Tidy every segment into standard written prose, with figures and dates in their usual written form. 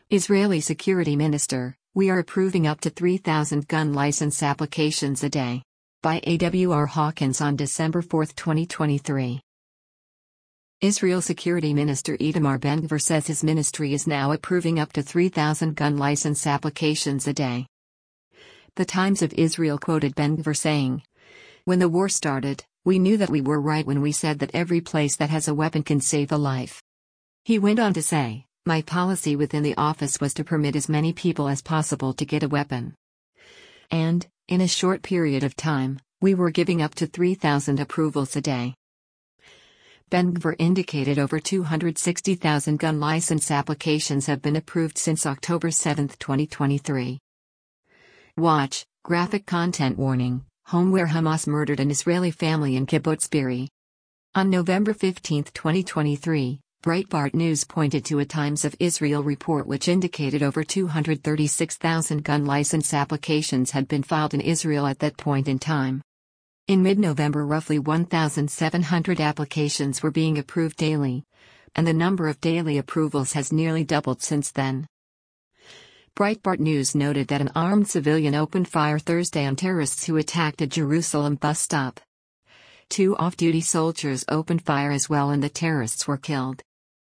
Israeli Security Minister, we are approving up to 3,000 gun license applications a day. By AWR Hawkins on December 4, 2023. Israel Security Minister Itamar Ben-Gvir says his ministry is now approving up to 3,000 gun license applications a day. The Times of Israel quoted Ben-Gvir saying, "When the war started, we knew that we were right when we said that every place that has a weapon can save a life." He went on to say, "My policy within the office was to permit as many people as possible to get a weapon. And, in a short period of time, we were giving up to 3,000 approvals a day." Ben-Gvir indicated over 260,000 gun license applications have been approved since October 7, 2023. Watch, graphic content warning, home where Hamas murdered an Israeli family in Kibbutz Be'eri. On November 15, 2023, Breitbart News pointed to a Times of Israel report which indicated over 236,000 gun license applications had been filed in Israel at that point in time. In mid-November, roughly 1,700 applications were being approved daily, and the number of daily approvals has nearly doubled since then. Breitbart News noted that an armed civilian opened fire Thursday on terrorists who attacked a Jerusalem bus stop. 2 off-duty soldiers opened fire as well and the terrorists were killed.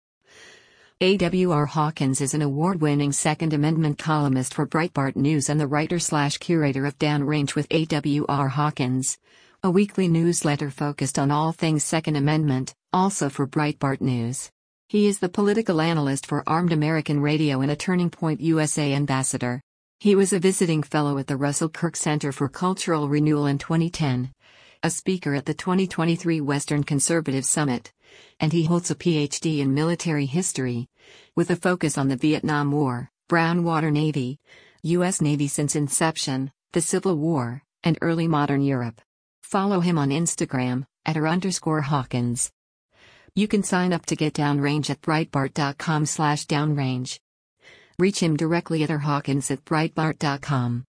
AWR Hawkins is an award-winning Second Amendment columnist for Breitbart News and the writer/curator of Downrange with AWR Hawkins, a weekly newsletter focused on all things Second Amendment, also for Breitbart News. He is the political analyst for Armed American Radio and a Turning Point USA ambassador. He was a visiting fellow at the Russell Kirk Center for Cultural Renewal in 2010, a speaker at the 2023 Western Conservative Summit, and he holds a PhD in military history, with a focus on the Vietnam War, Brown Water Navy, U.S. Navy since inception, the Civil War, and early modern Europe. Follow him on Instagram, @r_Hawkins. You can sign up to get Downrange at Breitbart.com/downrange. Reach him directly at rhawkins@breitbart.com.